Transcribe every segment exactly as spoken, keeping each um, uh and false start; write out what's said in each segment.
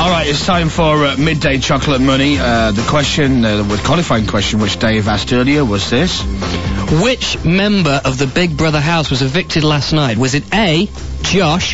All right, it's time for uh, midday chocolate money. Uh, the question, uh, the qualifying question, which Dave asked earlier, was this: which member of the Big Brother house was evicted last night? Was it A, Josh,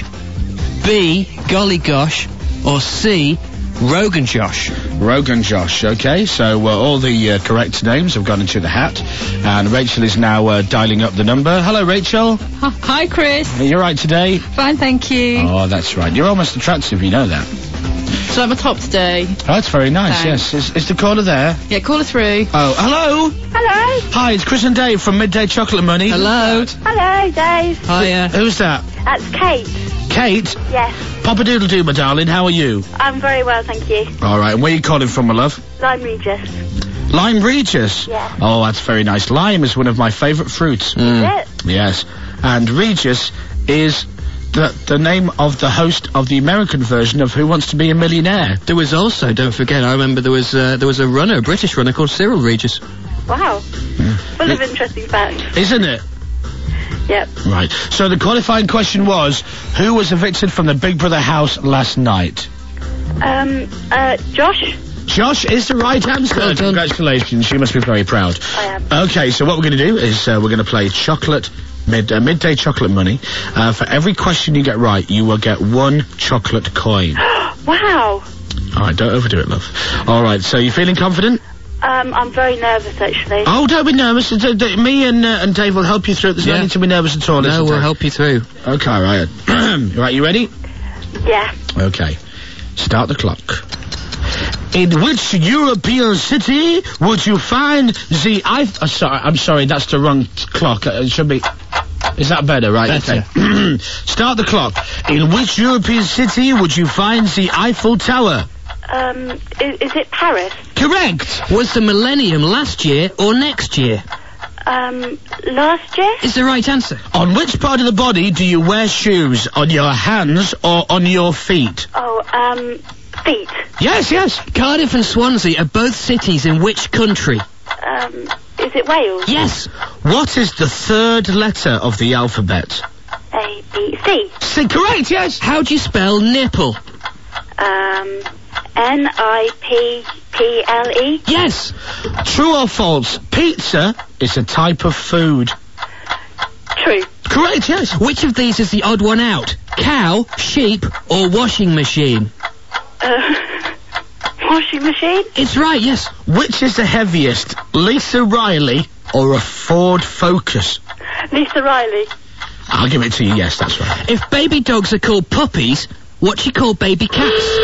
B, Golly Gosh, or C, Rogan Josh? Rogan Josh. Okay, so uh, all the uh, correct names have gone into the hat, and Rachel is now uh, dialing up the number. Hello, Rachel. Hi, Chris. Are you right today? Fine, thank you. Oh, that's right. You're almost attractive, you know that. So I'm a top today. Oh, that's very nice. Thanks. Yes. Is, is the caller there? Yeah, call her through. Oh, hello. Hello. Hi, it's Chris and Dave from Midday Chocolate Money. Hello. Hello, Dave. Hiya. Who's that? That's Kate. Kate? Yes. Pop-a-doodle-doo, my darling. How are you? I'm very well, thank you. All right. And where are you calling from, my love? Lyme Regis. Lyme Regis? Yeah. Oh, that's very nice. Lime is one of my favourite fruits. Mm. Is it? Yes. And Regis is the, the name of the host of the American version of Who Wants to Be a Millionaire. There was also, don't forget, I remember there was uh, there was a runner, a British runner called Cyril Regis. Wow. Yeah. Full of interesting facts. Isn't it? Yep. Right. So the qualifying question was, who was evicted from the Big Brother house last night? Um, uh, Josh? Josh is the right answer. Well done. Congratulations. You must be very proud. I am. Okay, so what we're going to do is uh, we're going to play chocolate, mid, uh, midday chocolate money. Uh, for every question you get right, you will get one chocolate coin. Wow. All right, don't overdo it, love. All right, so you feeling confident? Um, I'm very nervous, actually. Oh, don't be nervous. D- d- me and uh, and Dave will help you through it. There's Yeah. no need to be nervous at all. No, isn't we'll there? help you through. Okay, right. Right, you ready? Yeah. Okay. Start the clock. In which European city would you find the Eiffel... Uh, sorry, I'm sorry, that's the wrong t- clock. Uh, it should be... Is that better? Right, Better. okay. Start the clock. In which European city would you find the Eiffel Tower? Um, is, is it Paris? Correct! Was the millennium last year or next year? Um, last year? Is the right answer. On which part of the body do you wear shoes? On your hands or on your feet? Oh, um, feet. Yes, yes. Cardiff and Swansea are both cities in which country? Um, is it Wales? Yes. What is the third letter of the alphabet? A, B, C. C, correct, yes. How do you spell nipple? Um, N, I, P, P, L, E. Yes. True or false? Pizza is a type of food. True. Correct, yes. Which of these is the odd one out? Cow, sheep, or washing machine? Uh, washing machine? It's right, yes. Which is the heaviest, Lisa Riley or a Ford Focus? Lisa Riley. I'll give it to you, yes, that's right. If baby dogs are called puppies, what do you call baby cats?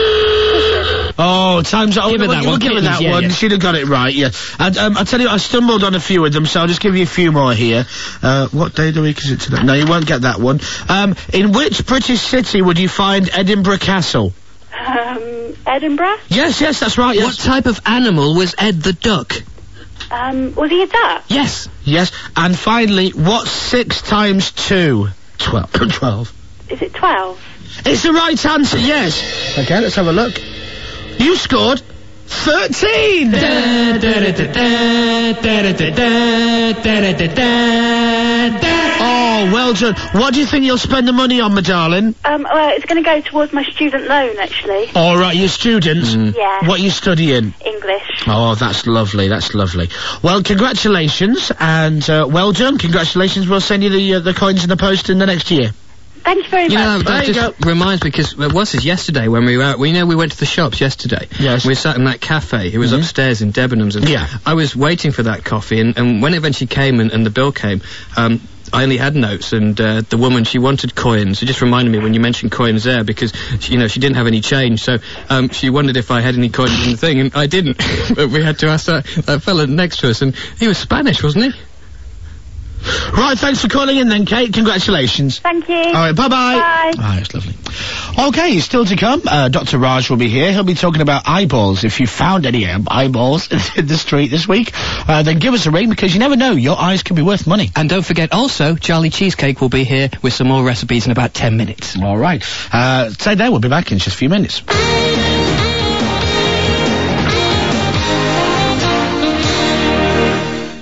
Oh, time's up. Give her We'll- that we'll one, give her kittens, that yeah, one. yeah. She'd have got it right, yeah. And, um, I'll tell you, I stumbled on a few of them, so I'll just give you a few more here. Uh, what day of the week is it today? No, you won't get that one. Um, in which British city would you find Edinburgh Castle? Um, Edinburgh? Yes, yes, that's right, yes. What type of animal was Ed the duck? Um, was he a duck? Yes. Yes, and finally, what's six times two? Twelve. Twelve. Is it twelve? It's the right answer, yes. Okay, let's have a look. You scored thirteen! Oh, well done. What do you think you'll spend the money on, my darling? Um, well, it's going to go towards my student loan, actually. All right, you're students. Yeah. What are you studying? English. Oh, that's lovely, that's lovely. Well, congratulations, and uh, well done. Congratulations, we'll send you the uh, the coins in the post in the next year. Thank you very You know, much. There that you just reminds me, because it was this yesterday when we were out, we know we went to the shops yesterday. Yes. We sat in that cafe, it was Mhm. upstairs in Debenhams, and Yeah. I was waiting for that coffee, and, and when it eventually came and, and the bill came, um, I only had notes, and uh, the woman, she wanted coins. It just reminded me when you mentioned coins there, because, she, you know, she didn't have any change, so um, she wondered if I had any coins in the thing, and I didn't. But we had to ask that, that fella next to us, and he was Spanish, wasn't he? Right, thanks for calling in then, Kate. Congratulations. Thank you. All right, bye-bye. Bye. Ah, it's lovely. Okay, still to come, uh, Doctor Raj will be here. He'll be talking about eyeballs. If you found any um, eyeballs in the street this week, uh, then give us a ring, because you never know, your eyes could be worth money. And don't forget also, Charlie Cheesecake will be here with some more recipes in about ten minutes. All right. Uh, stay there, we'll be back in just a few minutes.